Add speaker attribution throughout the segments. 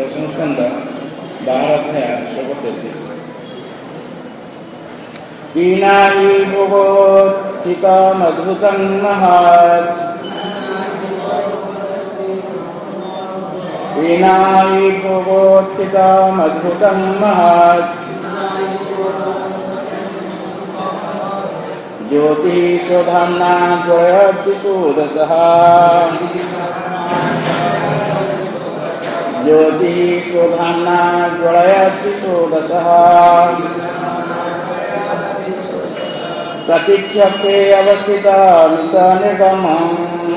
Speaker 1: दशम स्कंद 12 अध्याय श्लोक 33। वीणायि भुवोत्थितमद्भुतं महात् वीणायि भुवोत्थितमद्भुतं महात् ज्योतिषोधाम्ना ज्वलयद्विशोदशः ज्योतिषोधाम्ना ज्वलयद्विशोदशः प्रतीक्षते अवस्थितमिषनिर्गमम्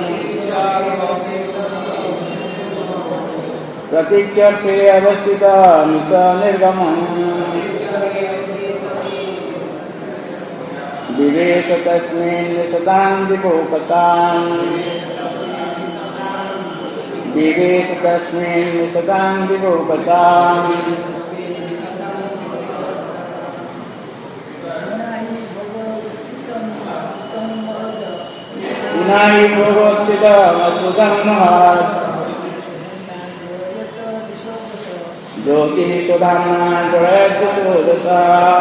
Speaker 1: प्रतीक्षते अवस्थितमिषनिर्गमम् विवेश तस्मिन् सदां दिवोपसां विवेश तस्मिन् सदां दिवोपसां वीणायि भुवोत्थितमद्भुतं महात् ज्योतिषोधाम्ना ज्वलयद्विशोदशः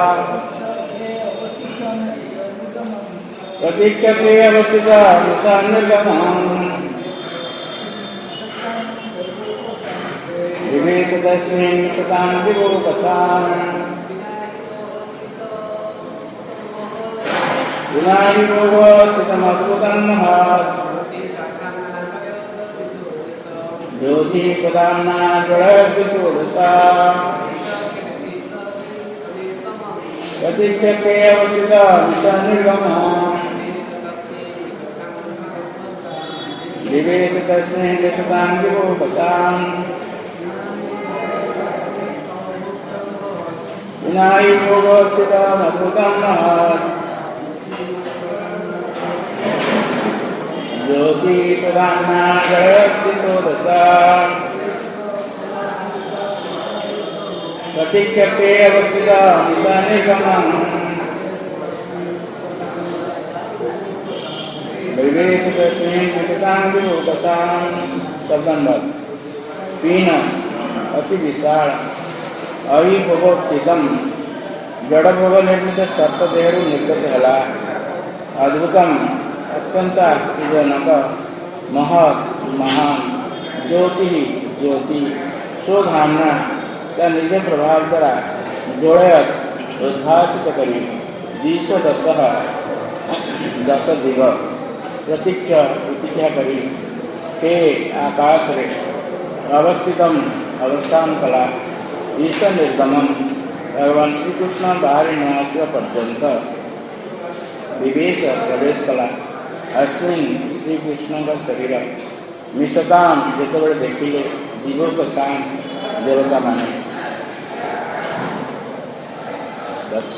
Speaker 1: प्रतीक्षते अवस्थितमिषनिर्गमम् विवेश तस्मिन् सदां दिवोपसां वीणायि भुवोत्थितमद्भुतं महात् ज्योतिषोधाम्ना ज्वलयद्विशोदशः प्रतीक्षते अवस्थितमिषनिर्गमम् विवेश तस्मिन् सदां दिवोपसां वीणायि भुवोत्थितमद्भुतं महात् ज्योतिषोधाम्ना ज्वलयद्विशोदशः प्रतीक्षते अवस्थितमिषनिर्गमम् विवेश तस्मिन् सदां दिवोपसां। शब्द नंबर 3। अति विशाल अविभवोत्थितम जड़ भोग निर्मित सर्पदेहरु निर्गत हला अद्भुतम अत्यंत आश्चर्यजनक महत् महान ज्योति ज्योति शोधाम्ना त्या निज प्रभाव द्वारा ज्वलयत उद्भासित करी द्विशोदशः 10 दिग प्रतीक्षा प्रतीक्षा करी के आकाश रे अवस्थितम अवस्थान कला ईश निर्गमम भगवान श्री कृष्ण बाहरी निवास पर्यंत विवेश प्रवेश कला अस्मिन् श्री कृष्ण का शरीर मिशताम जितेबले देखिले दिवोपसां देवता माने। 10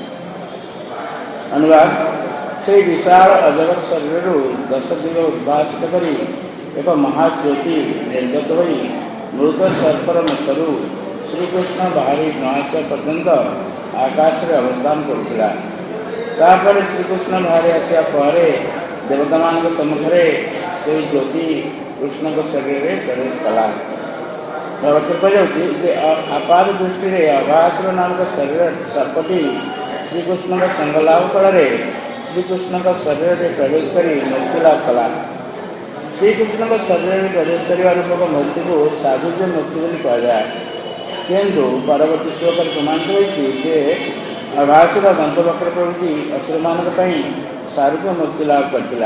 Speaker 1: अनुवाद से विशाल अजगत शरीर 10 दिग उद्भासित करी एक महाज्योति निर्गत होई मृत सर्पर मुखरू श्रीकृष्ण बाहरी निवास पर्यंत आकाश रे अवस्थान करुला। तापर श्रीकृष्ण बाहरी आसिया परे देवता मान सम्मुखें से ज्योति कृष्ण को शरीर में प्रवेश कला। भगवत कहुचे आपात दृष्टि में अघासुर नामक शरीर सर्पटी श्रीकृष्ण का संग लाभ फल श्रीकृष्ण का शरीर में प्रवेश करी मुक्ति लाभ कला। श्रीकृष्ण का शरीर में प्रवेश करने लोक मृत्यु को साधुज्य मृत्यु बोली कहुए किंतु परवर्ती श्लोक प्रमाणित होती अघासुर दंतवक्र प्रभृति असुर मान सारूप्य मुक्ति लाभ करता।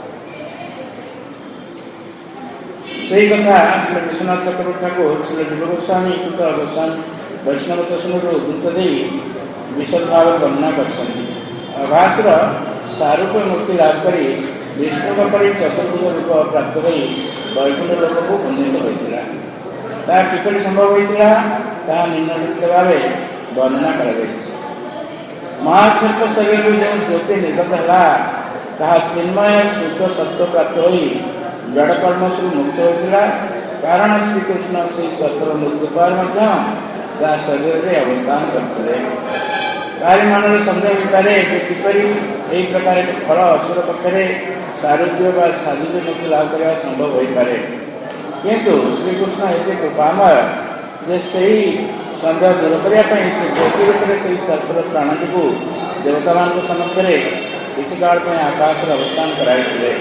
Speaker 1: से कथा श्री विश्वनाथ चक्रवर्ती ठाकुर श्री जीव गोस्वामी पुत्र गोस्वामी वैष्णव दर्शन उद्धृत दे विशद भाव वर्णना कर अघासुर सारूप्य मुक्ति लाभ कर विष्णु परी चतुर्भुज रूप प्राप्त हो वैकुंठ लोक को उन्नीत होता किपरि संभव होता निम्नलिखित भाव वर्णना कर महासर्प शरीर जो ज्योति निर्गत है चिन्मय शुद्ध सत्व प्राप्त हो जड़कर्म से मुक्त होता कारण श्रीकृष्ण से सर्पर मृत्यु पर शरीर में अवस्थान करते कार्य मन सन्देह विचारे किपरि यही प्रकार फल असुर पक्षरे सारूप्य साधुज्य मुक्ति लाभ करने संभव हो पाए किंतु श्रीकृष्ण एते कृपामय जे सही सन्देह दूर करने से ज्योति रूप से सर्पर प्राणी को देवता मान सम्मुख में किसी काल में आकाश अवस्थान कराई।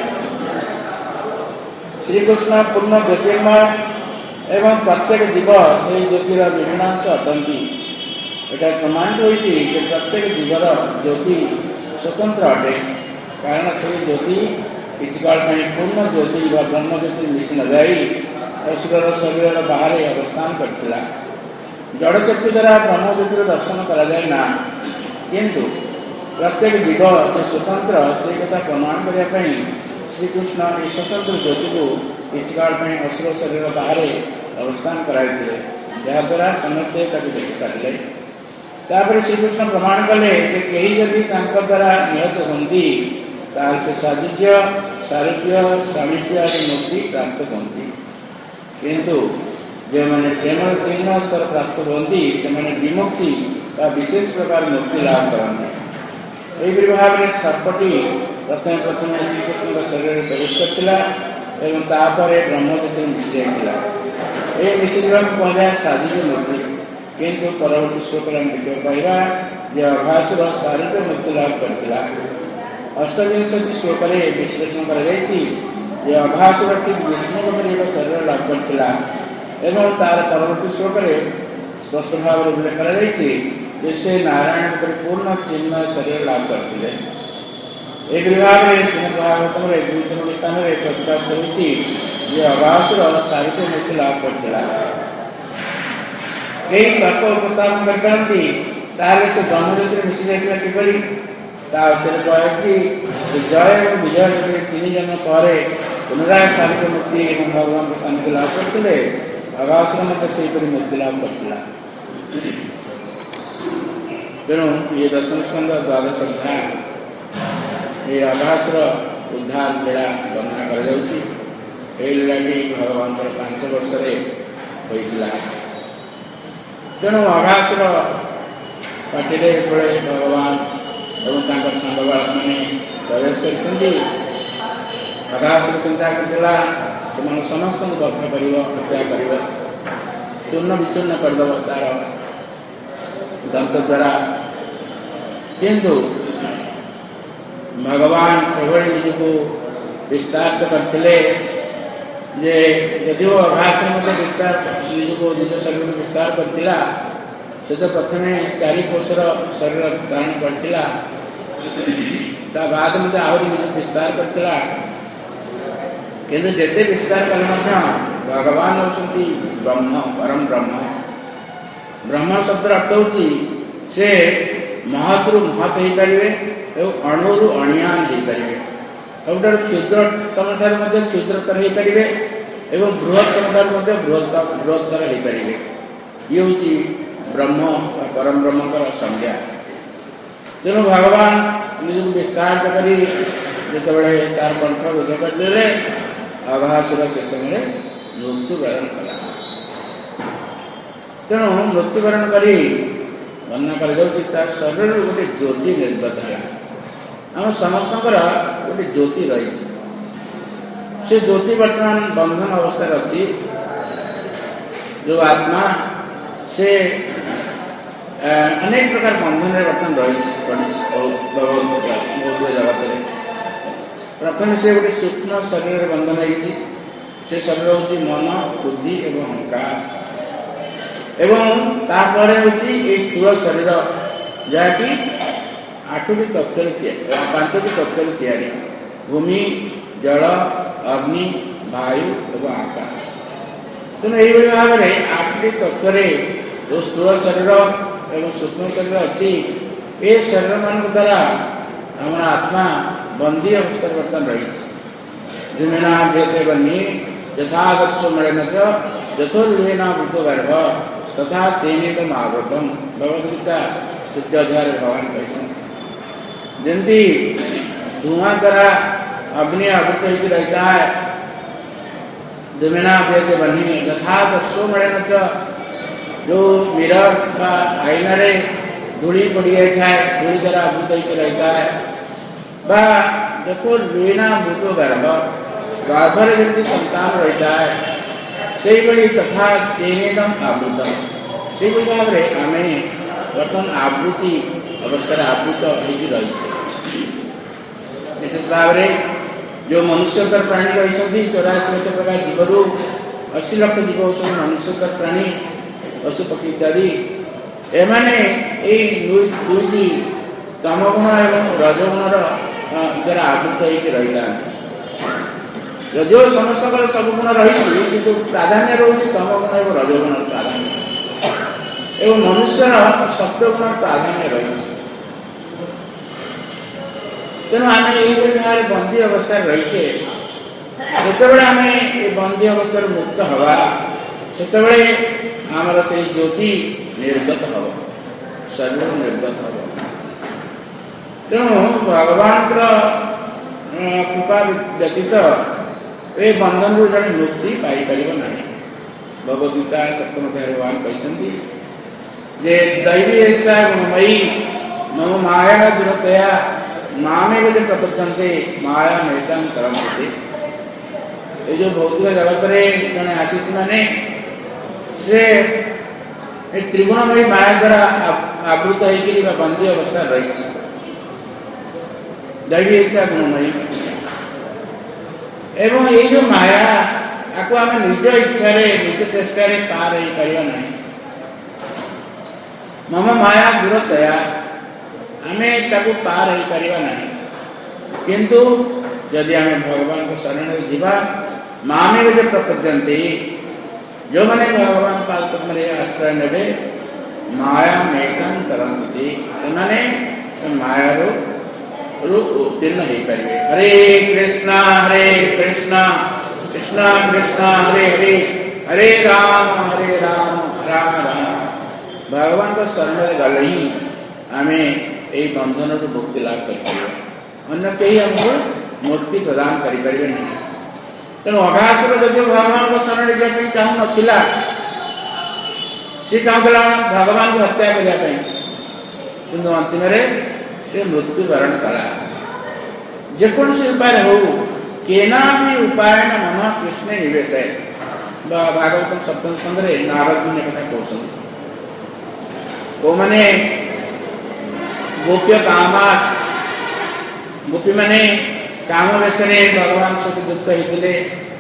Speaker 1: श्रीकृष्ण पूर्ण ज्योतिर्मय एवं प्रत्येक जीव से ज्योतिर विभिन्न अंश अटंती। यहाँ प्रमाणित होती कि प्रत्येक जीवर ज्योति स्वतंत्र अटे, कारण से ज्योति किसी काल में पूर्ण ज्योति व ब्रह्म ज्योति मिसी न जाई असुर शरीर बाहर अवस्थान करथिला। जड़ चक्षु द्वारा ब्रह्म ज्योतिर दर्शन करा जाए ना, किंतु प्रत्येक जीव जो स्वतंत्र से कथा प्रमाण करने श्रीकृष्ण ये स्वतंत्र ज्योति को किसी काल में असुर शरीर बाहर अवस्थान कराई, जहाद्वारा समस्ते देखिपारे। तापर श्रीकृष्ण प्रमाण कले कि कहीं जदि द्वारा निहत होती से साजुज्य सारूप्य सामीप्य आदि मुक्ति प्राप्त होती, किंतु जो मैंने प्रेम चिन्ह स्तर प्राप्त होती से विमुक्ति का विशेष प्रकार मुक्ति लाभ करते। यही भाव में सर्पटी प्रथम प्रथम श्रीकृष्ण शरीर में प्रवेश करता एवं तापर ब्रह्म ज्योति मिसी जाता। ये मिसी जा कहुए साजुज्य मुक्ति, किंतु परवर्ती श्लोक देखा पाइबा जे अभासुर शारीरिक मुक्ति लाभ करता। अष्टविंशति श्लोक विश्लेषण कर अभासुर ठीक विष्णु शरीर लाभ करता एवं तार परवर्ती श्लोक स्पष्ट भाव उल्लेख कर से नारायण पूर्ण चिन्ह शरीर लाभ करते। एक विभाग में श्रीमद भागवतम द्वितीय स्थान में प्रतिपादित होती अभासुर शारीरिक मुक्ति लाभ करता। कई तर्क उपस्थापन करते से ब्रह्म ज्योति मिसी जाता किपरि कहे कि जय और विजय जब 3 जन्म पर पुनराय शारीरिक मुक्ति एवं भगवान के सानिध्य लाभ करते अभासुर से मुक्ति लाभ करता। तेणु ये दशम स्कंद द्वादश अध्याय ये अभासुर उद्धार लीला वर्णना कर लीलाटी भगवान 5 वर्ष होता। तेणु अभासुर पार्टी भगवान और सांग मैंने प्रवेश कर अभासुर चिंता करता से समस्त बद्ध कर हत्या कर चूर्ण विचूर्ण करदेव तार दंत द्वारा, किंतु भगवान एभली निजको विस्तार करते जे यदि वो अभासुर मध्य विस्तार निजको निज शरीर में विस्तार करता से तो प्रथम 4 कोशर शरीर धारण करता बाद में आहरी निज विस्तार करता, किंतु जिते विस्तार कले भगवान होती ब्रह्म परम ब्रह्म। ब्रह्म शब्द अर्थ होची से महत्व महत हो पारे और अणुरु अणियान हो पारे और क्षुद्रतम ठार क्षुद्रतर हो पारे और बृहत्तम ठार बृहत्तर हो पारे। ये हूँ ब्रह्म परम ब्रह्म का संज्ञा। तेणु भगवान निज विस्तार कर जिते तार कंठ रोध करदे अभासुर से समय मृत्युवरण कला। तेणु मृत्युवरण कर वर्णना कर शरीर गोटे ज्योति निर्गत है। आम समस्त गोटे ज्योति रही से ज्योति बर्तमान बंधन अवस्था अच्छी जो आत्मा से अनेक प्रकार बंधन बर्तमान रही जगत। प्रथम से गोटे सूक्ष्म शरीर बंधन होती से शरीर हूँ मन बुद्धि एवं अहंकार एवं तापर हूँ स्थूल शरीर जहाँकि 8टी तत्व 5टी तत्व तैयारी भूमि जल अग्नि वायु एवं आकाश। तेणु यही भाव में 8टी तत्व जो स्थूल शरीर एवं सूक्ष्म शरीर अच्छी ये शरीर मान द्वारा हमारा आत्मा बंदी अवस्था बर्तमान रही। धूमेना भ्रियते बन्ही यथादर्श मणेन यथोल्वेना वृतो गर्भ तथा तेने तम आवृतम। भगवद्गीता 3 अध्याय भगवान कहते जमी धुआं द्वारा अग्नि आवृत होकर रहता है। धूमेना भ्रियते बन्ही यथादर्श मणेन जो मिरर का आईना रे धूली पड़ी जाता है धूली द्वारा आवृत होकर रहता है यथो लुएना मृतो गर्भ गर्भर जमी संतान रहता है से तथा तेनेदम आवृत से भाव में आम बर्तमान आवृत्ति अवस्था आवृत हो रही विशेष भाव में जो मनुष्यकर प्राणी रही 84 लक्ष प्रकार जीवरू 80 लक्ष जीव सब मनुष्यकर प्राणी पशु पक्षी इत्यादि एमाने दुईटी तमगुण एवं रजगुणर द्वारा आवृत होकर रही था यदिव समस्त सब गुण रही कि प्राधान्य रोचे तमगुण एवं रजगुण प्राधान्य एवं मनुष्यर सत्वगुण प्राधान्य रही तेणु आम ये बंदी अवस्था रहीचे जिते आम ये बंदी अवस्था मुक्त हवा से आमर से ज्योति निर्गत हम शरीर निर्गत हम तेणु भगवान कृपा व्यतीत ये बंधन रू जड़े मुक्ति पाइपर ना भगवदगीता सप्तम अध्याय भगवान कहते जे दैवी ऐसा गुणमयी मम माया दुरतया मामे जो प्रपद्यन्ते माया मेहतां करमते ये जो भौतिक जगत में जड़े आशीष माने से त्रिगुणमयी माया द्वारा आवृत होकर बंदी अवस्था रही दैवी ऐसा गुणमयी एवं ये जो माया आपको आम निज इच्छा निज चेष्टा पार हो पार ना मम माया दूरतया आम ताकू पार हो पार ना किंतु जदि आम भगवान को शरण जीवा मामे जो प्रपद्यन्ते जो मैंने भगवान पादपद्म आश्रय ने माया मेघां तरन्ति से माया उत्तीर्ण हो पारे हरे कृष्णा कृष्णा कृष्णा हरे हरे हरे राम राम राम भगवान को शरण गले ही आम यही बंधन रू मुक्ति लाभ कर अन्य कहीं हमको मुक्ति प्रदान करें नहीं तेणु अघासुर जदि भगवान को शरण जावाई चाहू ना सी चाहूला भगवान को हत्या करने किंतु अंतिम से मृत्युवरण कला जेकोसी उपाय हो केना भी उपाय मम कृष्ण निवेश भागवतम सप्तम स्कंद नारद ने कथा कहते वो मैंने गोप्य कामा गोपी मैंने काम वेश भगवान सहित युक्त होते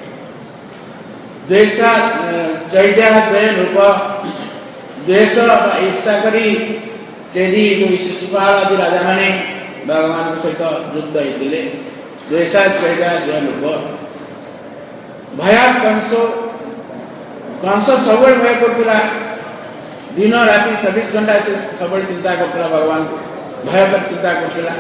Speaker 1: द्वेषा चैद्या द्वय रूप द्वेष ईर्षा करी चेरी जो शिशुपाल आदि राजा मैंने भगवान सहित युक्त होते द्वेषा चैद्या द्वय रूप भया कंस सब भय कर दिन राति 24 घंटा से सब चिंता करता भगवान को भय पर चिंता करता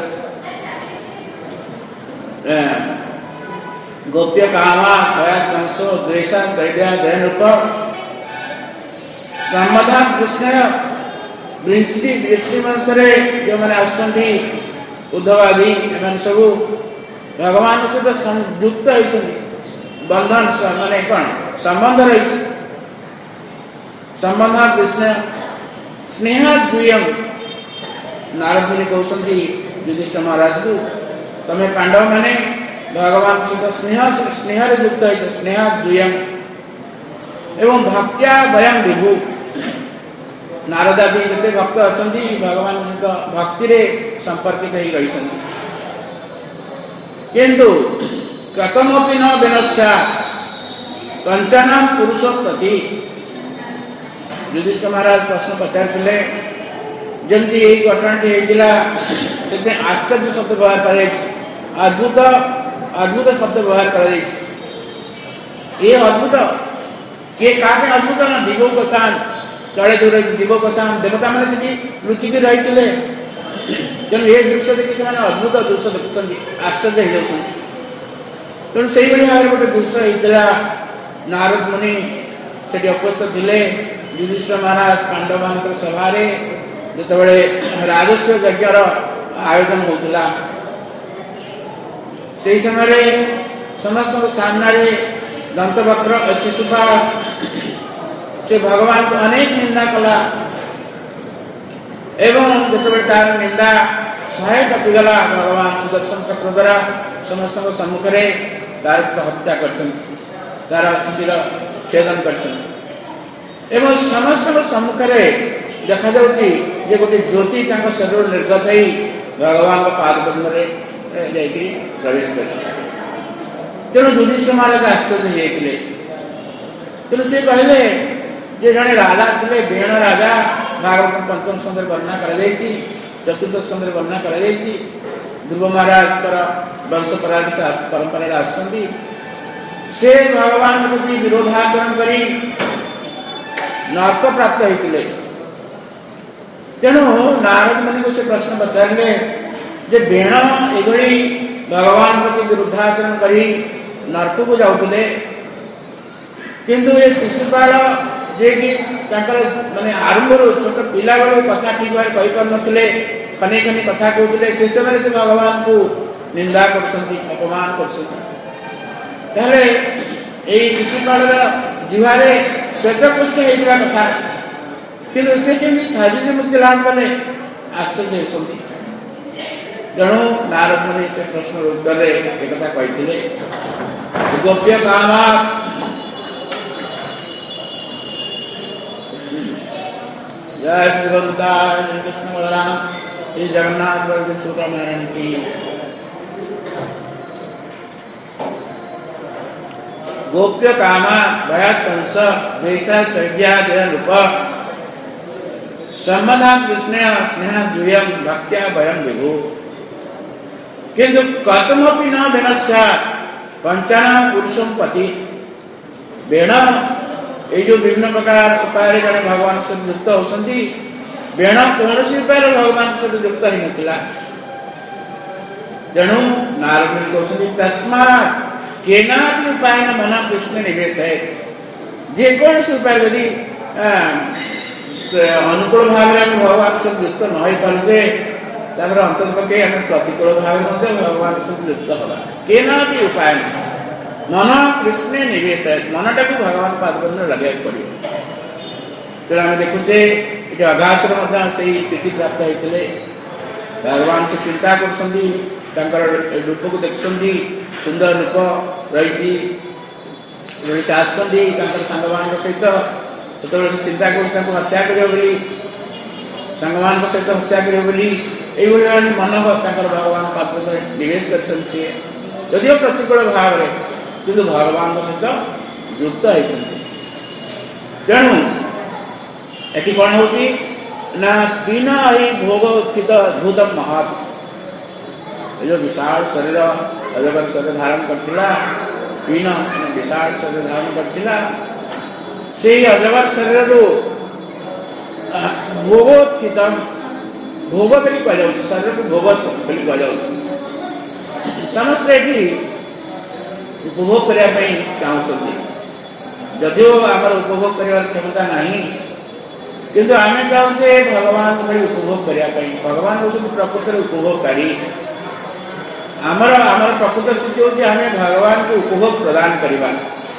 Speaker 1: गोप्य कामा भया कंसो द्वेषा चैद्या दयन रूप सम्मदा कृष्ण दृष्टि मंसरे जो मैंने आसुँच उद्धव आदि एम सब भगवान सहित युक्त बंधन माने कौन संबंध रही संबंध कृष्ण स्नेह द्वयम नारद मुनि कहते युधिष्ठिर महाराज को तमें पांडव मैंने भगवान सहित स्नेह युक्त है स्नेह द्वयम एवं भक्त्या वयम विभु नारद आदि जिते भक्त अच्छा भगवान सहित भक्ति संपर्कित हो रही किंतु कथमपि न विनश्या कंचन पुरुष प्रति युधिष्ठिर महाराज प्रश्न पचारे जमती यही घटनाटी होता से आश्चर्य शब्द व्यवहार कर अद्भुत अद्भुत शब्द व्यवहार कर अद्भुत किए क्या अद्भुत ना दिवो कसान तले जो रही दिवो कसान देवता मैंने से लुचिकी रही तेणु ये दृश्य देखिए से अद्भुत दृश्य देखुं आश्चर्य हो जाती तेणु से भाव में गोटे दृश्य होता नारद मुनि से उपस्थित थे युधिष्ठिर महाराज पांडव सभा जो राजस्व यज्ञ आयोजन होता से समय समस्त सामने दंतवक्र शिशुपाल से भगवान को अनेक निंदा कला एवं जो तार निंदा 100 टपिगला भगवान सुदर्शन चक्र द्वारा समस्त सम्मुख तार हत्या कर शिर छेदन कर समस्त सम्मुखें देखा जाउछि जे गोटे ज्योति शरीर निर्गत हो भगवान पादपद्म प्रवेश कर तेणु युधिष्ठिर महाराज आश्चर्य होते तेणु से कहले जे जड़े राजा थे बेण राजा भागवत पंचम स्कंद वर्णना कर चतुर्थ स्कंद वर्णना कर ध्रुव महाराज वंश परंपरा आसुँच से भगवान प्रति विरोधाचरण कर नर्क प्राप्त होते तेणु नारद मुनि को से प्रश्न पचारे जे बेण एभली भगवान प्रति विरोधाचरण कर नर्क को जाऊे किंतु ये शिशुपाल जे कि माने आरंभ छोट पिला बेलू कथा ठीक भाव कही पार नथिले खने खने कथा कहते से समय से भगवान को निंदा अपमान कर शिशुपाल जीवारे श्वेतपुष्ट होता कथा किंतु से केमी साहज मुक्ति लाभ कले आश्चर्य होती तेणु नारद मुनि से प्रश्न उत्तर एक कथा कही गोप्य कामा जय श्री कृष्ण बलराम श्री जगन्नाथ नारायण की गोप्य कामा भया कंस वैसा चैज्ञा रूप सम्मदा कृष्ण स्नेह जुयम भक्त्या भयम विभु किंतु कतमपि न बेणस्या पंचाना पुरुषम पति बेण ये जो विभिन्न प्रकार उपाय भगवान से युक्त होती बेण कौन उपाय भगवान से युक्त ही नथिला तेणु नारद मुनि कहते तस्मात् केनापि उपाय मन कृष्ण निवेश है जेकोसी उपाय यदि अनुकूल भाव भगवान से युक्त न हो पारे अंतर पके प्रतिकूल भाव भगवान से युक्त हवा केनापि उपाय मन कृष्ण निवेश है मनटा को भगवान पादपद्म लगे पड़े तेणु आम देखुचे ये अघासुर से स्थिति प्राप्त होते भगवान से चिंता कर रूप को देखुं सुंदर रूप रही से आसमान सहित से चिंता कर हत्या कर सांगमान सहित हत्या कर मन भगवान पादपद्म निवेश कर यदिव प्रतिकूल भाव किंतु भगवान सहित युक्त होती तेणु ये कौन होती ना बिना ही भोग उत्थित अद्भुतम महत् जो विशाल शरीर अजगर शरीर धारण करथिला बिना विशाल शरीर धारण करथिला से अजगर शरीर भोगोत्थितम भोग बोली कह शरीर को भोग बोली कह समस्त ये उपभोग करने चाहते जदिव आम उपभोग कर क्षमता नहीं किंतु आम चाहे भगवान भाई उपभोग करने भगवान हूँ प्रकृति उपभोगकारी आमर प्रकृत स्थिति हूँ आम भगवान को उपभोग प्रदान करवा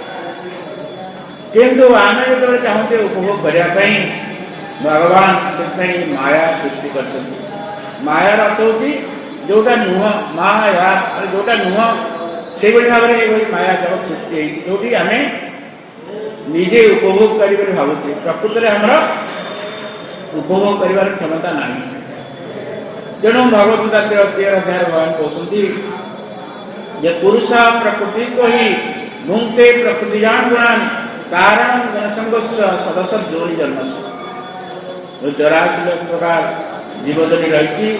Speaker 1: किंतु आम जो चाहते उपभोग करने भगवान से माया सृष्टि कर मायार अर्थ हूँ जोटा नुह माया जोटा नुह से भाव में माया जगत सृष्टि जो आम निजे उपभोग कर भावुचे प्रकृत में आमर उपभोग कर क्षमता ना तेणु भगवत गीता 13 अध्याय भगवान कहते पुरुष प्रकृति को ही भुंक्ते प्रकृतिजान गुणान कारण जनसंघर्ष सदस्य जोनि जन्मस 84 प्रकार जीवजनी रही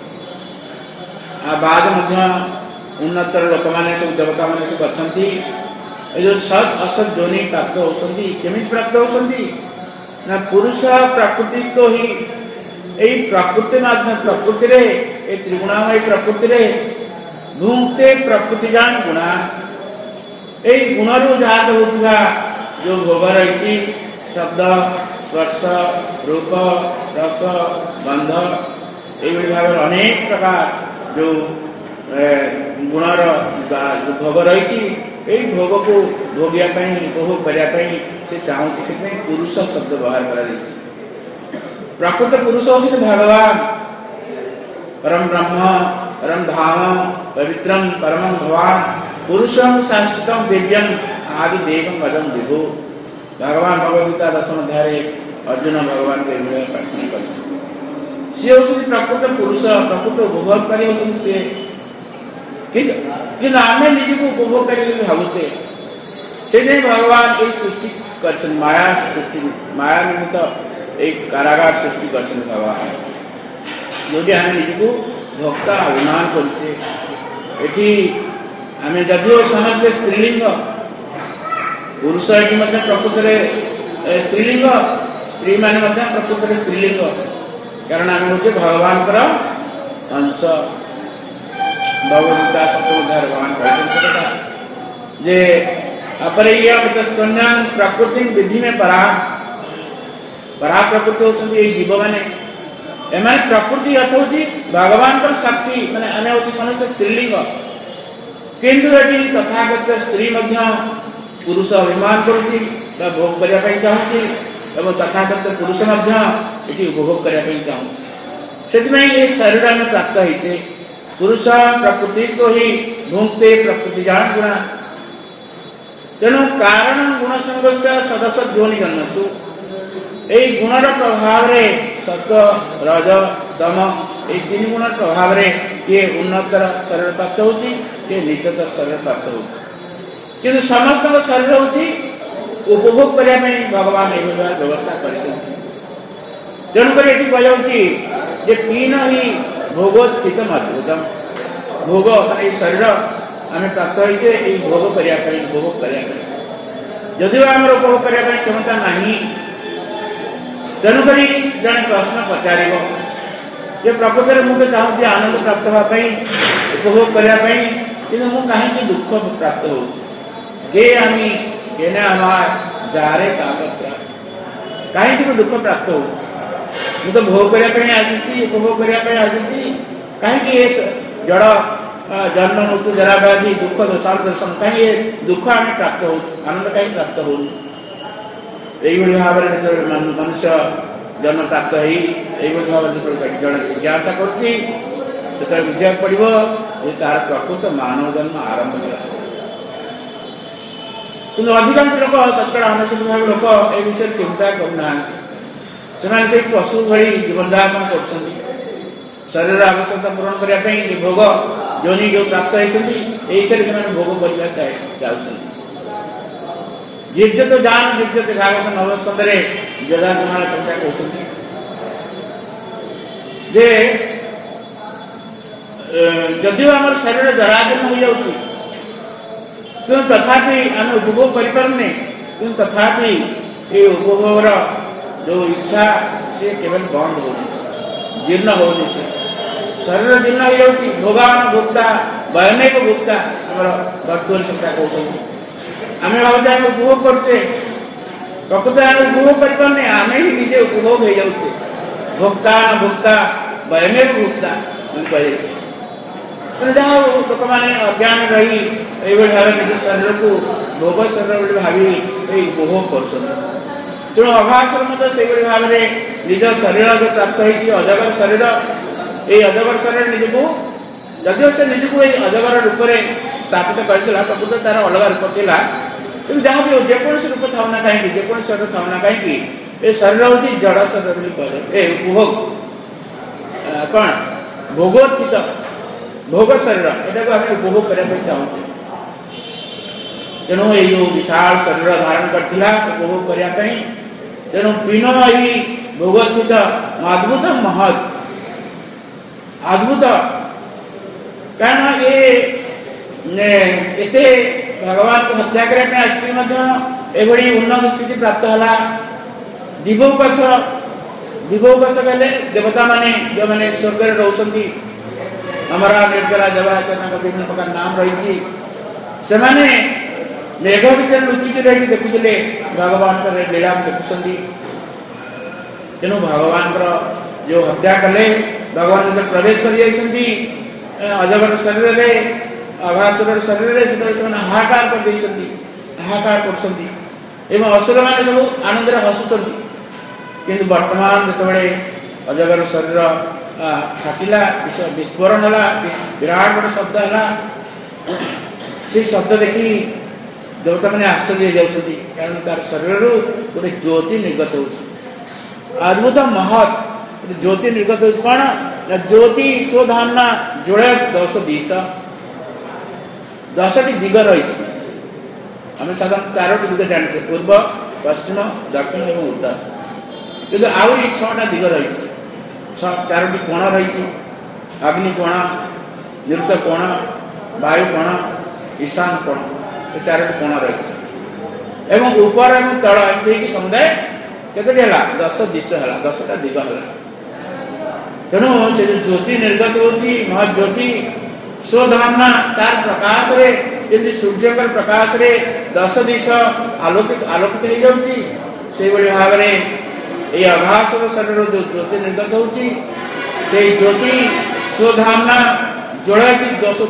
Speaker 1: बाद उन्नतर लोक मैंने सब देवता मैंने सब अच्छा जो सत असत जोनि प्राप्त होती केमी प्राप्त होती ना पुरुष प्रकृति तो ही यही प्रकृति प्रकृति रे त्रिगुणामय प्रकृति रे भुंक्ते प्रकृतिजान गुणा यही गुणरू जात होता जो भोग रही शब्द स्पर्श रूप रस गंध यही भाव अनेक प्रकार जो गुणर भोग रही यही भोग को भोगिया उपभोग करने से चाहती से पुरुष शब्द व्यवहार कर प्रकृत पुरुष होती भगवान परम ब्रह्म परम धाम पवित्रम परम भगवान पुरुषम शाश्वतम दिव्यम आदि देवम अजम विभु भगवान भगवद्गीता 10 अध्याय अर्जुन भगवान के प्रार्थना कर सी हूँ प्रकृत पुरुष प्रकृत उपभोगकारी होती सी कि आम निजी को उपभोग कर भावुचे से भगवान ये सृष्टि कर माया सृष्टि माया निमित्त एक कारागार सृष्टि कर भगवान जो आम निजी को भोक्ता अभिमान करें आम जदिव समझे स्त्रीलिंग पुरुष ये प्रकृत स्त्रीलिंग स्त्री मान प्रकृत स्त्रीलिंग कारण आम हूँ भगवान अंश भगवद्गीता सप्तमोध्याय भगवान कहते जे अपरय्याम प्रकृति विधि में परा प्रकृति होती ये जीव मैंने एम प्रकृति अर्थ हूँ भगवान पर शक्ति माने आम हूँ समस्त स्त्रीलिंग किंतु ये तथागत स्त्री पुरुष अभिमान करुच्ची भोग करने चाहूँगी एवं तथागत पुरुष ये उपभोग करने चाहूँगी से ये शरीर आम प्राप्त होते पुरुष प्रकृति तो ही भुंक्ते प्रकृति जान गुणा तेणु कारण गुण संघर्ष सदस्य द्योनि जन्मसु यही गुणर प्रभाव रे सत्व रज तम ये 3 गुण प्रभाव रे ये उन्नतर शरीर प्राप्त होची ये नीचतर शरीर प्राप्त होची किंतु समस्त शरीर होची उपभोग करने में भगवान ये व्यवस्था कर तेणुक ये कहुची जे 3 ही भोगोत्थितम अद्भुतम भोग ये शरीर आम प्राप्त होइछे ये भोग करने उपभोग करने जदिव आम उपभोग करने क्षमता नहीं तेणुक जड़े प्रश्न पचार ये प्रकृति में मुझे चाहूँ आनंद प्राप्त होगापी उपभोग करने कि कहीं दुख प्राप्त हो जारे कहीं दुख प्राप्त हो तो भोग करने आसी उपभोग करने आसी कहीं जड़ जन्म मृत्यु जरा व्याधि दुख दोषाल दर्शन कहीं दुख आम प्राप्त हो आनंद कहीं प्राप्त हो भाव में मनुष्य जन्म प्राप्त हो भाव जन जिज्ञासा कर बुझा पड़ो तार प्रकृत मानव जन्म आरंभ है कि अधिकांश लोक 70-80 भाग लोक ए विषय चिंता करना से पशु भली जीवन यापन कर शरीर आवश्यकता पूरण करने भोग योनि जो प्राप्त होती भोग करने जीर्जत जान जीर्जत भागवत नवस्कंदे जदा कुमार संख्या कहते जे जदिव आम शरीर जराजीर्ण हो जाऊँ क्यों तथापि आम उपभोग करने क्यों तथापि ये उपभोग जो इच्छा से केवल बंद हो जीर्ण होनी से शरीर जीर्ण हो जाऊँ भोगान भोक्ता वयमेव भोक्ता आम भक्तों संख्या कहते आम भावते आम उपभोग करचे प्रकृत आम उपभोग करने आम ही निजे उपभोग हो जाऊे भोक्ता भोक्ता वयमेव भोक्ता कह जहाँ लोक मैंने अज्ञान रही भाव निज शरीर को भोग शरीर भावी उपभोग कर तेणु अभासर से भाव में निज शरीर जो प्राप्त होती अजगर शरीर ये अजगर शरीर निज को जदिव से निज को अजगर रूप में स्थापित करता प्रकृत तार अलग रूप था कि जहाँ भी जेकोसी रूप था ना कहीं जेकोसी शरीर था ना कहीं ये शरीर हूँ जड़ शरीर उपभोग कौन भोगोत्थित भोग शरीर यहाँ आम उपभोग करने चाहूँ तेणु ये जो विशाल शरीर धारण करता उपभोग करने तेणु पिन यही भोगोत्थित अद्भुत महद अद्भुत कारण ये भगवान को हत्या करने आसिक उन्नत स्थिति प्राप्त है दिवोकस दिवोकस कहले देवता माने जो मैंने स्वर्ग में रोचती हमारा निर्जला जवा विभिन्न प्रकार नाम रही से मेघ भर लुचिकी रही देखुले भगवान लीला देखुं तेणु भगवान जो हत्या कले भगवान जो प्रवेश कर अजगर शरीर में अभासुर शरीर में हाहाकार कर हाहाकार कर असुर मैंने सब आनंद हसुंट किंतु वर्तमान जो अजगर शरीर फाटिला विस्फोरण है विराट बड़े शब्द है से शब्द देखी देवता मैंने आश्चर्य जाऊँगी कारण तार शरीर गोटे ज्योति निर्गत हो अद्भुत महत् गोटे ज्योति निर्गत हो कौन ना ज्योति स्वधामना जोड़ा 10 दिश 10टी दिग रही आम साधारण 4टी दिग जानते पूर्व पश्चिम दक्षिण और उत्तर किंतु आहरी 6टा दिग रही 4टी कोण रही अग्नि कोण निरुक्त कोण वायु कोण ईशान कोण ये 4टी कोण रही एवं ऊपर और तल एमती समुदाय केतोटी है 10 दिश है 10टा दिग है तेणु से ज्योति निर्गत होती महाज्योति स्वधामना तार प्रकाश रे यदि सूर्य प्रकाश रे 10 दिश आलोकित आलोकित हो जाउची से बड़ी भाव रे ए आभास शरीर जो ज्योति निर्गत होती से ज्योति स्वधामना जोड़ा कि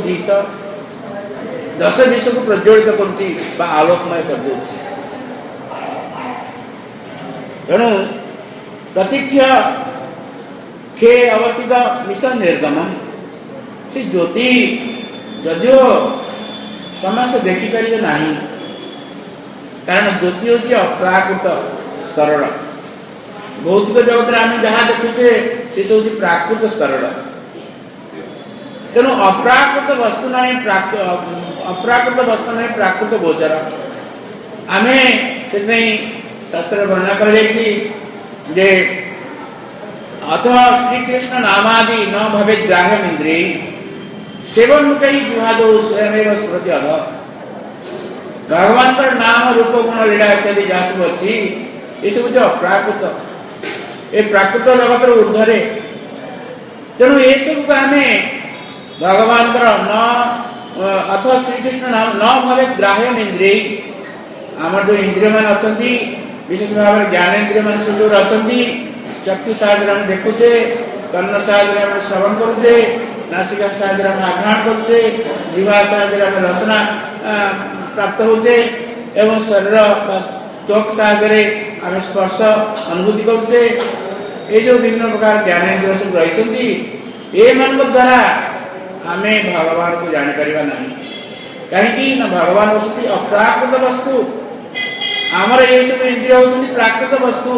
Speaker 1: 10 दिश को प्रज्वलित करुची बा आलोकमय कर देउची तेणु प्रतीक्षा खे अवस्थित मिशन निर्गमन से ज्योति जदियो समस्त देखिपारे ना कारण ज्योति हूँ अप्राकृत स्तर भौतिक जगत आम जहाँ देखुचे से हूँ प्राकृत स्तर तेणु अप्राकृत वस्तु ना अप्राकृत वस्तु ना प्राकृत गोचर आम से शास्त्र वर्णना कर अथवा श्रीकृष्ण नामादि न भवे ग्राह्यम इंद्रिय सेवन मुख जिहादो स्वयं स्मृति अध भगवान पर नाम रूप गुण लीला इत्यादि जहाँ सब अच्छी ये सब जो अप्राकृत ये प्राकृत जगत ऊर्धरे तेणु ये सब को आम भगवान पर न अथवा श्रीकृष्ण नाम न भवे ग्राह्यम इंद्रिय आमर जो इंद्रिय मान अच्छा विशेष भाव में ज्ञानेन्द्रिय मान सब जो अच्छा चक्षु साहाय्य हम देखुचे कर्ण साहाय्य हम श्रवण करुचे नासिका साहाय्य हम आघ्राण करुचे जीवा साहाय्य हम रसना प्राप्त होचे एवं शरीर त्वक साहाय्य आम स्पर्श अनुभूति करुचे ये जो विभिन्न प्रकार ज्ञानेन्द्रिय सब रही ये मान द्वारा आम भगवान को जापर ना कहीं भगवान वस्तु अप्राकृत वस्तु आमर ये सब इंद्रिय होती प्राकृत वस्तु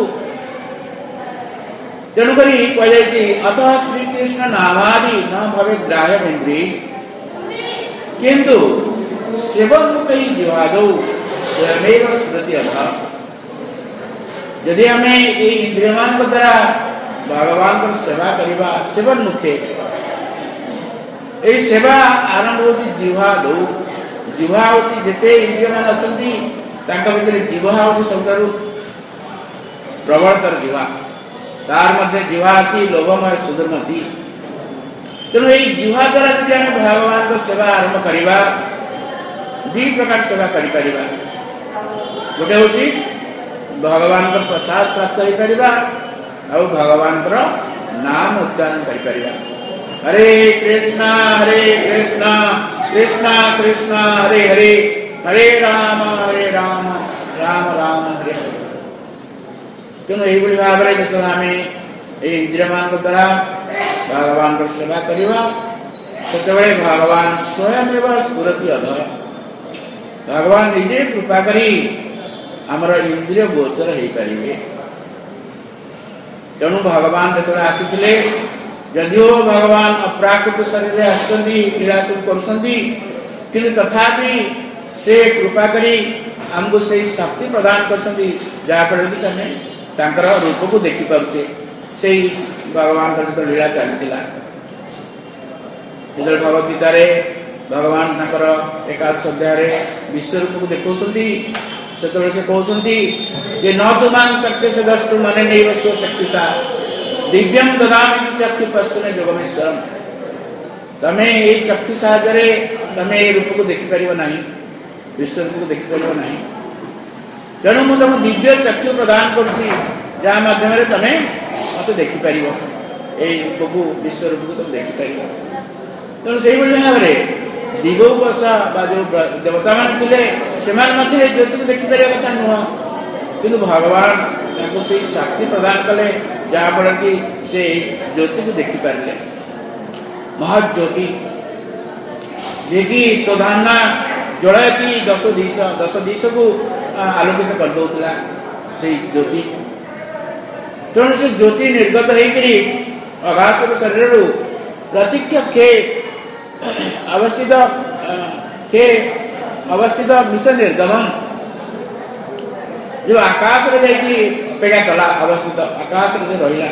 Speaker 1: तेणुक कहुई अतः श्रीकृष्ण नामादि न भवे ग्राह्य इंद्रिय किंतु सेवन्मुख जिहाद स्वयं स्मृति अभाव यदि आम ये इंद्रिय मान द्वारा भगवान को सेवा करवा सेवन मुखे ये सेवा आरंभ होती जिहाद जिहा हूँ जिते इंद्रिय मान अच्छा भर जिहा हूँ सब प्रबलतर जिहा तार मध्य जिहा थी लोभमय सुधर्मती तेणु ये जिहा द्वारा जब आम भगवान को सेवा आरंभ करवा दी प्रकार सेवा कर गोटे हूँ भगवान को प्रसाद प्राप्त हो पार और भगवान को नाम उच्चारण कर हरे कृष्णा कृष्णा कृष्णा हरे हरे हरे राम राम राम हरे हरे तेणु यही भाव में जो आम इंद्रिय मान द्वारा भगवान को सेवा करवा से भगवान स्वयं स्फुरति अध भगवान निजे कृपा करी आमर इंद्रिय गोचर हो पारे तेणु भगवान जो आसी जदिओ भगवान अप्राकृत शरीर आलीला सब कर तथापि से कृपा करी आमको से शक्ति प्रदान कर जहाँफल कि आम रूप को देखी पारे से भगवान जो लीला चली जो भगवद गीतार भगवान एकादश अध्याय विश्वरूप को देखा से कहते न तुमां शक्ति से द्रष्टुम मन नैव स्वचक्षुषा दिव्यम ददामि चक्षु पश्चिमे जोगमेश्वरम तमें ये चक्षु साहाय्य तमें ये रूप को देखिपर ना विश्वरूप को देखिपर ना तेणु मुझे तुम दिव्य चक्षु प्रदान करुच्ची जहाँ मध्यम तमें मत देखिपर ये रूप को विश्वरूप को तुम देखिपर तेणु से भाव में दिगोपसा जो देवता मान थे से ज्योति को देखिपर कथा नुह किंतु भगवान से शक्ति प्रदान कले जहाँफल कि से ज्योति को देखिपारे महज्योति जी स्वधामना ज्वलयती दश दिश को आलोकित कर दौला से ज्योति। तेणु से ज्योति निर्गत होकर अघासुर शरीर प्रत्यक्ष अवस्थित मिशन निर्गमन जो आकाश अपेक्षा कला अवस्थित आकाश रहा।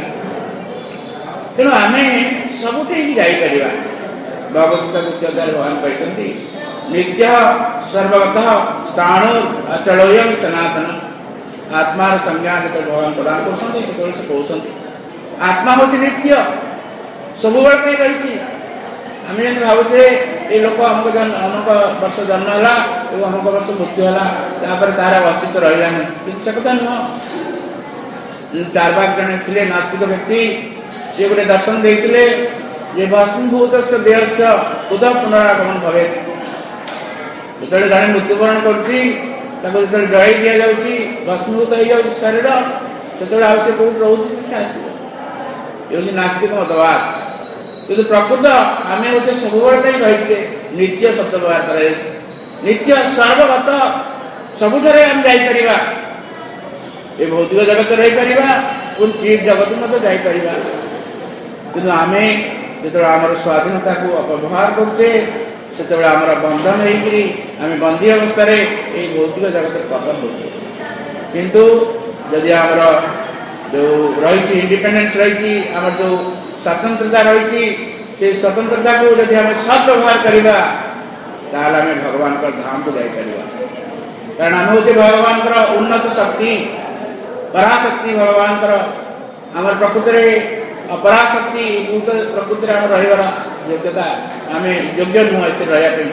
Speaker 1: तेणु आम सबुठ जापर भगवत गीता भगवान कहते नित्य सर्वगतः स्थाणु अचलोयं सनातन आत्मार संज्ञा जो भगवान प्रदान कर कहते आत्मा हूँ नित्य सब रही। आम भावुचे ये लोक अमुक वर्ष जन्म है अमुक वर्ष मृत्यु है तार अस्तित्व रहा नहीं से कथा नुह। चारवाक जन थे नास्तिक व्यक्ति सी गोटे दर्शन देते ये भस्मीभूत देह से उद पुनरागमन भवे जो जड़े मृत्युवरण कर जलई दि जाऊँगी भस्मीभूत हो जाए शरीर से कौट रोचे से आसो ये नास्तिक मतवाद। किंतु प्रकृत आम हूँ सब रही नित्य शब्द व्यवहार कर नित्य सर्वगत सबुठे आम जापर ये भौतिक जगत रहीपर चित जगत मत जापर कि आम जो आम स्वाधीनता को अपव्यवहार करते से बंधन होम बंदी अवस्था ये भौतिक जगत पतन होते। किंतु जदि आमर जो रही इंडिपेंडेंस रही आम जो स्वतंत्रता रही से स्वतंत्रता को जदि आम सदव्यवहार करवा ताल आम भगवान धाम को जापर कारण आम हूँ भगवान उन्नत शक्ति पराशक्ति भगवान आम प्रकृति अपराशक्ति भूत प्रकृति रही योग्यता आम योग्य नुह ये रही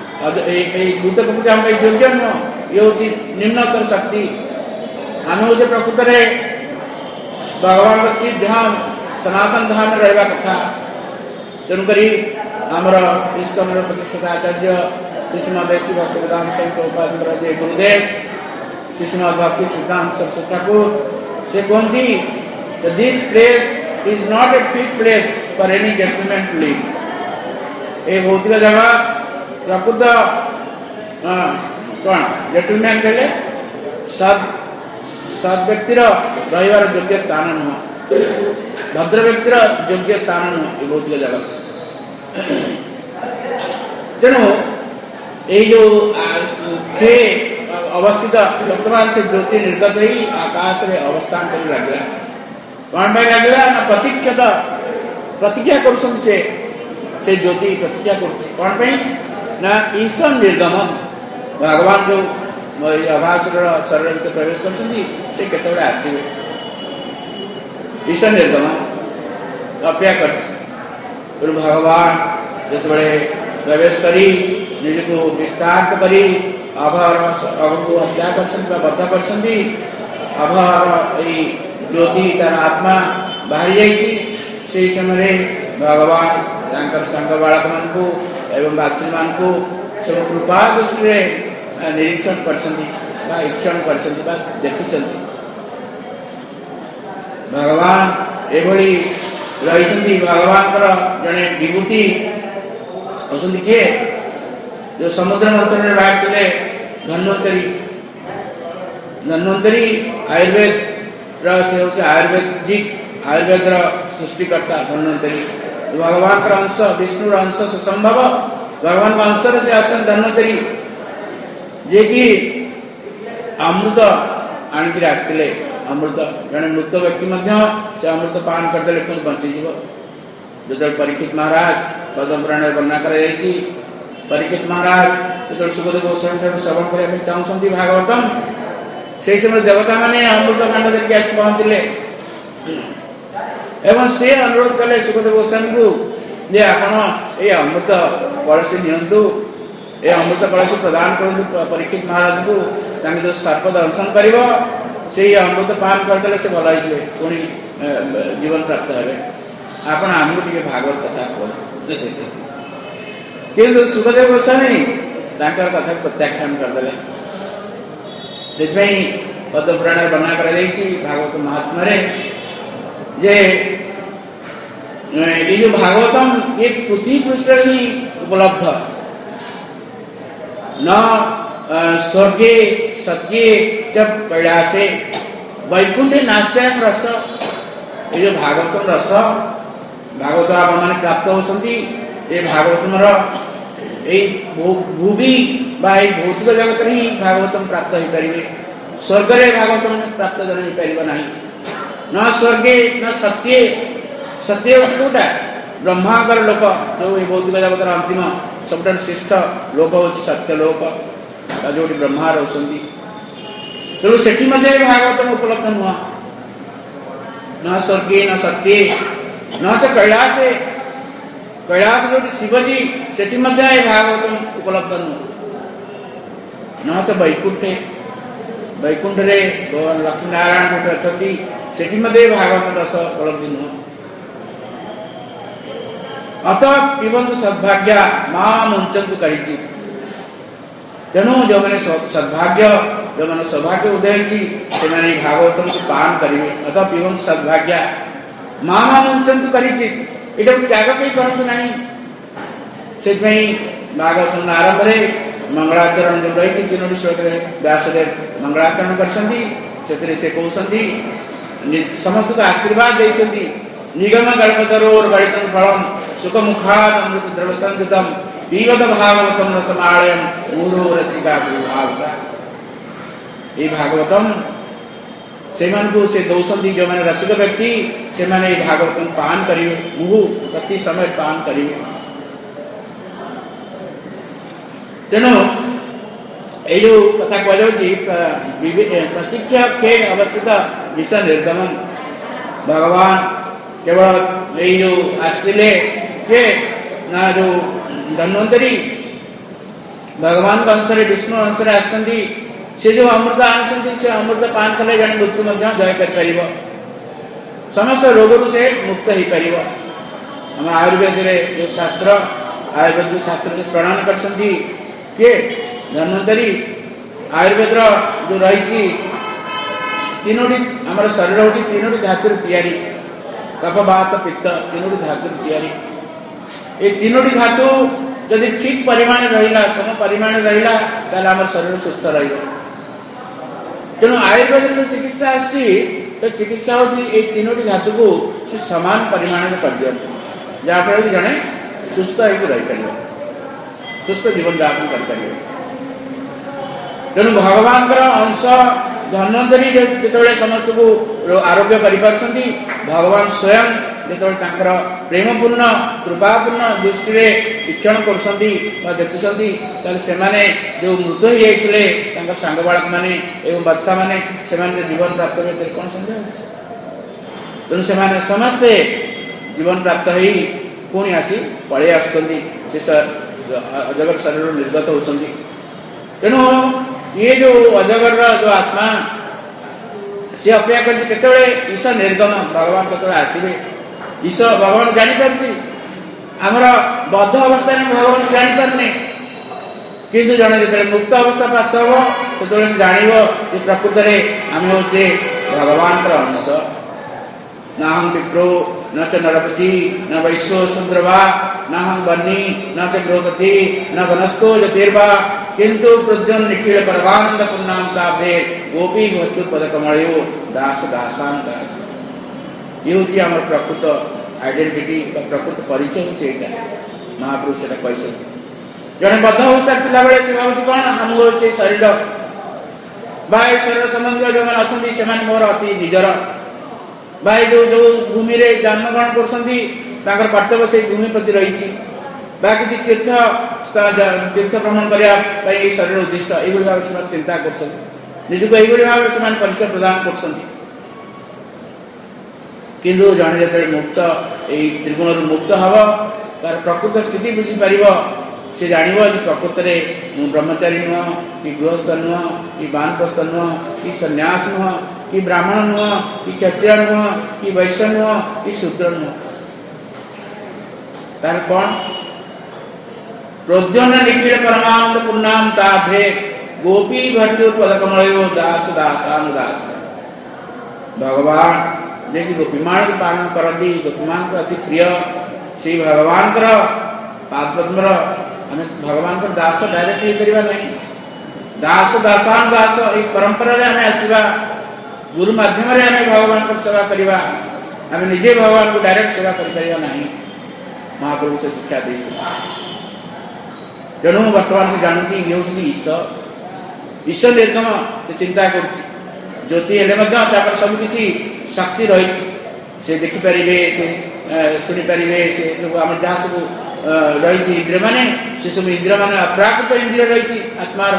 Speaker 1: भूत प्रकृति आम योग्य नुह ये हूँ निम्नतर शक्ति आम हूँ प्रकृति भगवान चित धाम सनातन धाम में रहा कथा। तेणुक आमर इस्कन प्रतिष्ठित आचार्य श्रीमद श्री भक्ति वेदांत स्वामी गुरुदेव श्रीमद भक्ति सिद्धांत सरस्वती ठाकुर से कहती this place is not a fit place for any gentleman to live. ये भौतिक जगह प्रकृत कौन जेंटलमैन कहले सद व्यक्तिर रहीबार योग्य स्थान नुह भद्र व्यक्तिर योग्य स्थान नुह ये भौतिक जगत। तेणु ये जो अवस्थित वर्तमान से ज्योति निर्गत ही आकाश में अवस्थान कर लगला कौन भाई लगला ना प्रतिज्ञा कर ज्योति प्रतिज्ञा कर कौन भाई ना ईश्वर निर्गमन भगवान जो अभासुर शरीर में प्रवेश कर केतबे आसवे ईश्वर निर्गमन अपेक्षा कर भगवान जो प्रवेश करी निज को विस्तार करी अघर को हत्या कर बद्ध कर अघर ज्योति तार आत्मा बाहरी जाइए समय भगवान सांग बालक मान बाछी मान सब कृपा दृष्टि निरीक्षण करक्षण कर देखी भगवान एभली रही भगवान जड़े विभूति अच्छा किए जो समुद्र मंथन में बाहर धन्वंतरी आयुर्वेद से आयुर्वेद सृष्टिकर्ता धन्वंतरी भगवान अंश विष्णु अंश से संभव भगवान अंश से आसन धन्वंतरी जे कि अमृत आणिक आसते अमृत जड़े मृत व्यक्ति से अमृत पान करदे पुणी बंचीज जो परीक्षित महाराज पद्मपुराण वर्णना कर परीक्षित महाराज जो सुखदेव गोस्वामी श्रवण करने चाहते भागवतम से समय देवता मैंने अमृत कांड देखिए आस पहुँचले एवं से अनुरोध कले सुखदेव गोस्वामी को जे आपण ये अमृत कलशी नियंतु ये अमृत कलशी प्रदान करूँ परीक्षित महाराज को जो सर्प दर्शन कर अमृत पान करदे से भल हो पुणी जीवन प्राप्त हे आपण आमको टे भागवत कथा कह किंतु सुखदेव गोस्वामी कथा प्रत्याख्यान करदे पद्मपुराण वर्णना कर भागवत महात्मा जे ये जो भागवतम ये पृथ्वी पृष्ठ ही उपलब्ध न स्वर्गे सत्ये च कैलासे वैकुंठे नास्त्याम रस। ये जो भागवतम रस भागवत आप मैंने प्राप्त होती ये भागवतम भूमि भौतिक जगत ही भागवतम प्राप्त हो पारे। स्वर्ग रे भागवतम प्राप्त जन हो पार ना। न स्वर्गे न सत्ये सत्य कौटा ब्रह्माकर लोक जो भौतिक जगत अंतिम सब श्रेष्ठ लोक हूँ सत्य लोक जो ब्रह्मा रोचती तेणु से भागवतम उपलब्ध नुह। न स्वर्गे न सत्ये न च कैलासे कैलास जो शिवजी से भागवतम उपलब्ध नुह। न च वैकुंठे वैकुंठ रे लक्ष्मी नारायण गोटे अच्छा से भागवत रस उपलब्धि नुह। अतः पिबंतु सद्भाग्य मां मुंचंतु करिचि। तेणु जो मैंने सद्भाग्य जो मैंने सौभाग्य उदय से मैंने भागवतम को पान करेंगे। अतः पिबंतु सद्भाग्य मां मुंचंतु करिचि। इटा त्याग कहीं करतु नहीं से भागवतम आरंभ में मंगलाचरण जो रही तीनोटी श्लोक व्यासदेव मंगलाचरण कर समस्त को आशीर्वाद देते। निगम गणपतरोर गणितम फलम सुख मुखाद अमृत द्रव संगतम पीवत भागवतम रसमालयम मूरो रसिका भावता। ये भागवतम से दौरान जो मैंने रसिक व्यक्ति से मैंने भागवतम पान करेंगे मुहु प्रति समय पान करेंगे। तेणु ये जो कथा कह प्रतिज्ञा के अवस्थित विषय निर्गमन भगवान केवल ये जो आसले के ना जो धन्वंतरी भगवान अंशरे विष्णु अंशरे आसती से जो अमृत आनी से अमृत पान कले जन मृत्यु जय कर समस्त रोग से मुक्त हो पार। हम आयुर्वेद जो शास्त्र आयुर्वेद शास्त्र से प्रणाम करती किए धन्वंतरी आयुर्वेद जो रही तीनोटी आम शरीर हूँ तीनोटी धातु तैयारी कफ वात पित्त तीनोटी धातु तैयारी। ये तीनोटी धातु जदि ठीक परिमाण रहा सम परिमाण रहा ताल आम शरीर सुस्थ रहा। तेणु आयुर्वेद जो चिकित्सा आसी तो चिकित्सा हूँ ये तीनोटी धातु को से समान परिमाण में कर दिखाँ जहाँफल जड़े सुस्थ हो रही पार सुस्थ जीवन यापन कर। तेणु भगवान अंश धन्वंतरी जो समस्त को आरोग्य कर भगवान स्वयं जो प्रेमपूर्ण कृपापूर्ण दृष्टि वीक्षण कर देखुं से जो मृत हो जाते सांग बालक मैंने एवं वर्षा मैंने जीवन प्राप्त करते कौन संदेह अच्छे। तेणु से समस्ते जीवन प्राप्त हो पुणी आसी पलि अजगर शरीर निर्गत होती। तेणु ये जो अजगर जो आत्मा सी अपेक्षा कर ईश निर्गम भगवान के आसवे ईश भगवान जापारे आमर बद्ध अवस्था में भगवान जापारे किंतु जड़े जो मुक्त अवस्था प्राप्त हम तो जान प्रकृत में आम होचे भगवान अंश। न हम विप्रो न च नरपति न वैश्यो शूद्रवा न हम बन्नी न च गृहपति न वनस्थो ज्योतिर्वा किंतु प्रद्युन निखिल परमानंद पुण्णाम प्राप्ते गोपी भक्तु पद कमलो दास दासां दास। ये हूँ आम प्रकृत आइडेंटिटी प्रकृत परिचय हूँ महापुरुष से कही जड़े बद्ध अवस्था थी बेले से भाव कौन आम हूँ शरीर भाई शरीर संबंधी जो मैंने अच्छा से मोर अति निजर भाई जो जो भूमि रे जन्मग्रहण कर कर्तव्य से भूमि प्रति रही किसी तीर्थ तीर्थ भ्रमण करने शरीर उद्दिष्ट यही भाव से चिंता कर निजक यही भाव से परिचय प्रदान कर। किंतु जड़े जो मुक्त त्रिगुण मुक्त हम तार प्रकृत स्थिति बुझीपर से जान प्रकृत में ब्रह्मचारी नुह कि गृहस्थ नुह कि बानप्रस्थ नुह कि सन्यास नुह कि ब्राह्मण नुह कि क्षत्रिय नुह कि वैश्य नुह कि शूद्र नुह तार कौन प्रोद्योन निखिल परमानंद पुण्णाम ताधे गोपी भट्टुर पदकमलो दास दासानु दास। भगवान जे गोपीमान को पालन करती गोपीमान को अति प्रिय से भगवान पादपद्म आम भगवान को दास डायरेक्ट हो पार नहीं। दास दासान दास ये परंपरा आम आसवा गुरु माध्यम भगवान को सेवा करवा। आम निजे भगवान को डायरेक्ट सेवा कर ना। महाप्रभु से शिक्षा दे तेणु बर्तमान से जानूँ ये हूँ ईश्वर। ईश्वर निर्गम से चिंता कर ज्योति हेल्ले सबकि शक्ति रही से देखिपारे से शुणिपारे से सब आम जहाँ सब रही इंद्रिय मान से सब इंद्रिय मान अप्राकृत इंद्रिय रही आत्मार।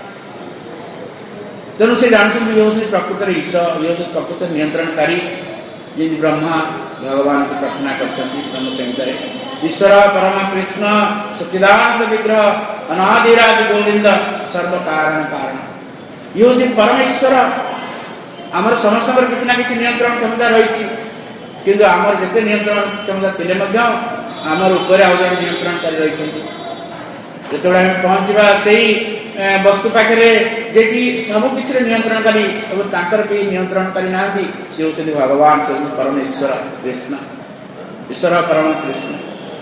Speaker 1: तेणु से जानते ये हूँ प्रकृत ईश्वर ये हूँ प्रकृत नियंत्रणकारी। जी ब्रह्मा भगवान को प्रार्थना कर ब्रह्म संहिता ईश्वर परम कृष्ण सच्चिदानंद विग्रह अनादिरादि गोविंद सर्व कारण कारण ये हूँ परम ईश्वर। आमर समस्त किसी ना कि नियंत्रण क्षमता रही किंतु आमर जिते नियंत्रण क्षमता थिले आमर ऊपर आउ जन नियंत्रणकारी रही। जो पहुँचवा से वस्तु पाखे जे कि सबकि नियंत्रणकारी कई नियंत्रणकारी ना सी हूँ भगवान से परम ईश्वर कृष्ण ईश्वर परम कृष्ण।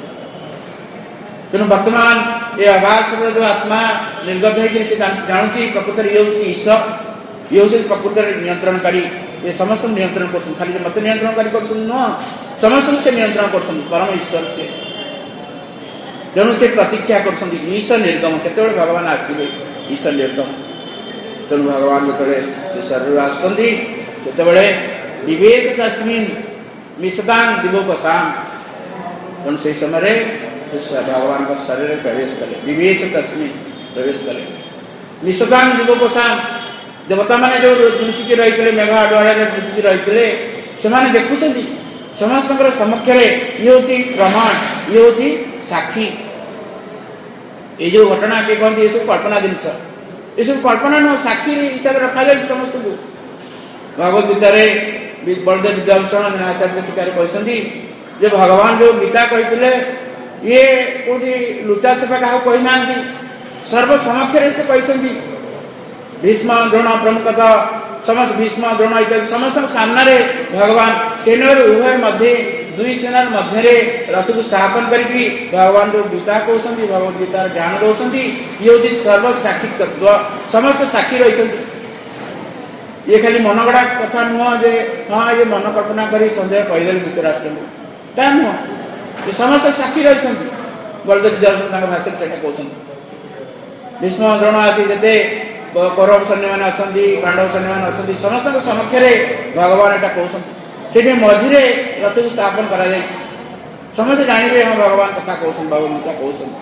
Speaker 1: तेणु वर्तमान ये आभास जो आत्मा निर्गत होकर जानूँ प्रकृत ये हूँ ईश्वर ये हूँ प्रकृत नियंत्रणकारी। ये समस्त नियंत्रण कर खाली मत नियंत्रणकारी कर समस्त से नियंत्रण कर परम ईश्वर से। तेणु से प्रतीक्षा कर ईश्वर निर्गम केत भगवान आसवे ईश्वर निर्गम। तेणु भगवान जो शरीर आसते विवेश तस्मिन मिशदांग दिवोपसाम। तेणु से समय भगवान का शरीर प्रवेश कले विवेश तस्मिन प्रवेश कले मिशदांग दिवोपसाम। देवता मैंने जो लुचिकी रही मेघ अडुआड़े लुचिकी रही से देखुं समस्त समक्ष ये हूँ प्रमाण ये हूँ साक्षी। ये जो घटना किए कहते ये सब कल्पना जिनस ये सब कल्पना नुह साक्षी हिसाब से रखा जाए समस्त को। भगवद गीतार बलदेव विद्याभूषण आचार्य टीकार कहते जो भगवान जो गीता कहते ये कौटी लुचा छेपा क्या कहना सर्व समक्ष से कहते भीष्म द्रोण प्रमुखतः समस्त भीष्म द्रोण इत्यादि समस्त सामने भगवान सेना उभय मध्य दुई सेनार मध्य रथ को स्थापन करके भगवान जो गीता कहते भगवद गीतार ज्ञान दौरान ये हूँ सर्व साक्षी तत्व समस्त साक्षी रही। ये खाली मनगढ़ा कथा नुह जे हाँ ये मन कल्पना कर संजय कहीदे धृतराष्ट्र को ता नुह ये समस्त साक्षी रही। बलदेव विद्याभूषण भाषा से कहते भीष्म द्रोण आदि जिते कौरव सैन्य मैंने अच्छा पांडव सैन्य मैंने अच्छा समस्त समक्ष भगवान यहाँ कहते से मझे रथ को स्थापन कर समस्त जानवे हाँ भगवान कथा कहते भगवद गीता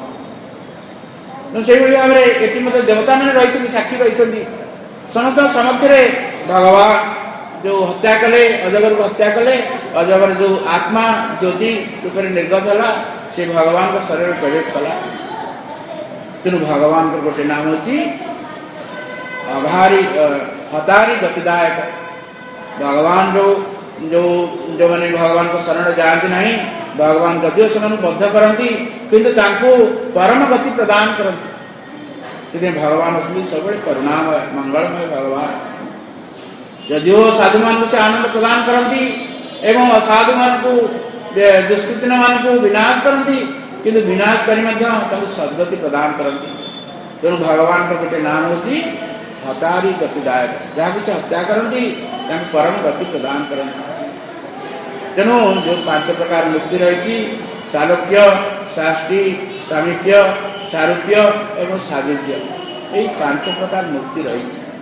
Speaker 1: कहते से भाव में देवता मैंने रही साक्षी रही समस्त समक्ष भगवान जो हत्या कले अजगर को हत्या कले अजगर जो आत्मा ज्योति रूप निर्गत है से भगवान का शरीर प्रवेश कला। तेणु भगवान को गोटे नाम होची अघारी हतारी गतिदायक। भगवान जो जो जो मैंने भगवान को शरण जाती नहीं भगवान जदिव से बद्ध करती किंतु परम गति प्रदान करती। भगवान असली सब करुणामय मंगलमय भगवान जदिव साधु मान से आनंद प्रदान करती एवं असाधु मान को दुष्कृति मान को विनाश करती किंतु विनाश कर सद्गति प्रदान करती। तेणु भगवान का गोटे नाम होची हतारी गतिदायक जहाँ से हत्या करती परम गति प्रदान करती। तेणु जो 5 प्रकार मुक्ति रही सालोक्य साष्टि सामीप्य सारूप्य एवं सायुज्य यही 5 प्रकार मुक्ति रही।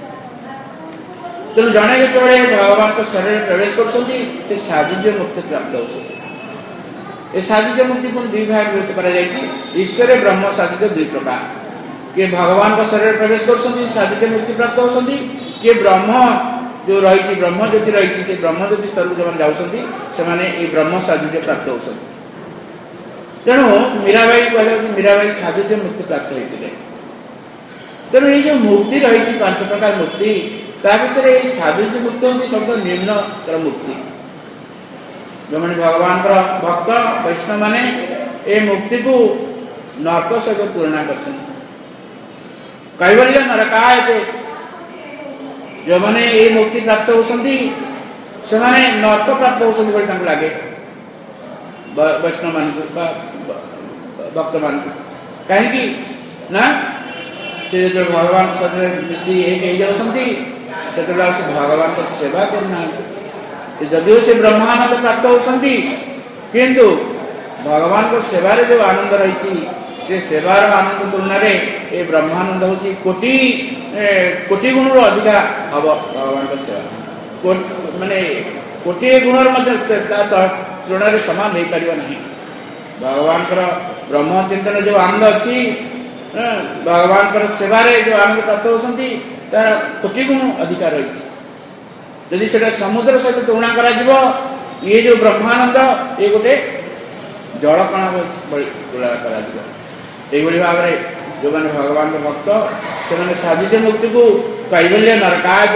Speaker 1: तेणु जड़े जो भगवान को शरीर प्रवेश कर सायुज्य मुक्ति प्राप्त हो सायुज्य मुक्ति को 2 भाग विभक्त कर ईश्वर ब्रह्म सायुज्य 2 प्रकार किए भगवान का शरीर प्रवेश कर सायुज्य मुक्ति प्राप्त होती किए ब्रह्म जो रही ब्रह्म ज्योति रही से ब्रह्म ज्योति स्तर को जो जाऊँगी से ब्रह्म सायुज्य प्राप्त होती। तेणु मीराबाई कहला मीराबाई सायुज्य मुक्ति प्राप्त होते। तेणु ये जो मुक्ति रही 5 प्रकार मुक्ति ता भर सायुज्य मुक्ति हूँ सब निम्नतर मुक्ति। जो मैंने भगवान भक्त वैष्णव माने ये मुक्ति को नरक सहित तुलना कर कैवल्य नरकायते। जो मैंने ये मुक्ति प्राप्त होती से नरक प्राप्त होती लगे वैष्णव मान भक्त मान कहीं ना से जो भगवान सहित मिसी एक जाती से भगवान को सेवा करना जदिव से ब्रह्मानंद प्राप्त होती किंतु भगवान को सेवार जो आनंद रही से सेवार आनंद तुलना रे ये ब्रह्मानंद होची कोटि गुण अधिका हम भगवान को सेवा माने कोटि गुण तुलना रे समान नहीं पार नहीं भगवान ब्रह्म चिंतन जो आनंद अच्छी भगवान सेवारे जो आनंद प्राप्त होती तार कोटि गुण अधिकार रही यदि से समुद्र सहित तुलना करा ये जो ब्रह्मानंद ये गोटे जलकणा तुलना करा भाव में जो मैंने भगवान भक्त से साजिश मुक्ति को कैवल्य नरकायत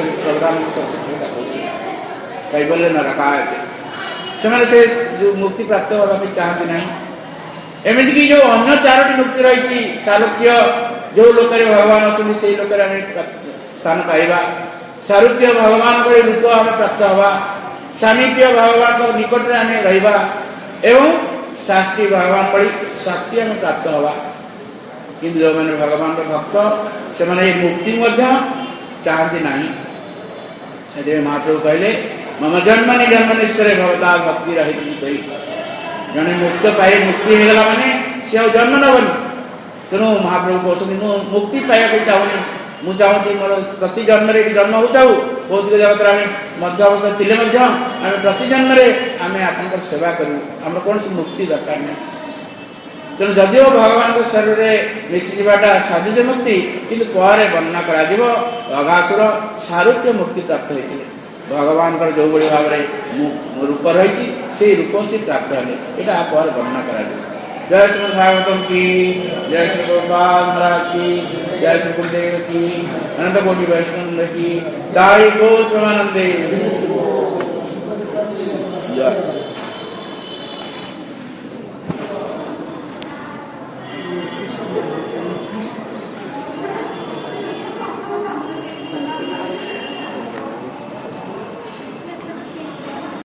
Speaker 1: कैवल्य नरकायत से जो मुक्ति प्राप्त होगा चाहती ना एमती कि जो अन्य चारोटी मुक्ति रही सारूप्य जो लोक भगवान अच्छे से लोक स्थान पाइबा सारूप्य भगवान को रूप आम प्राप्त हवा सामीप्य भगवान निकट में आम रहा एवं शास्त्री भगवान बड़ी शक्ति आम प्राप्त हवा किंतु जो मैंने भगवान भक्त से मुक्ति चाहती ना महाप्रभु कहले मम जन्मनि जन्मनिश्चरे भवता भक्ति रही जड़े मुक्त पाए मुक्ति होगा माने सी जन्म नबनी तेणु महाप्रभु कहते मुक्ति पाइबा चाहूनी मुझे चाहूँगी मोर प्रति जन्म जन्म हो जाऊ भौतिक जगत मध्यवर्त थे आम प्रति जन्म आम आप सेवा करूँ आम कौन सी मुक्ति दरकार नहीं तेणु जदिव भगवान शरीर में मिसी जाटा साजुज मुक्ति किंतु पर वर्णना कर अघासुर सारूप्य मुक्ति प्राप्त होते भगवान जो भाई भाव में रूप रही से रूप से प्राप्त है यहाँ पर वर्णना कर जय श्री भागवतम की जय श्री गोपाल महाराज की जय श्री गुरुदेव की अनंत कोटि वैष्णव की दाई गो प्रमानंदे जय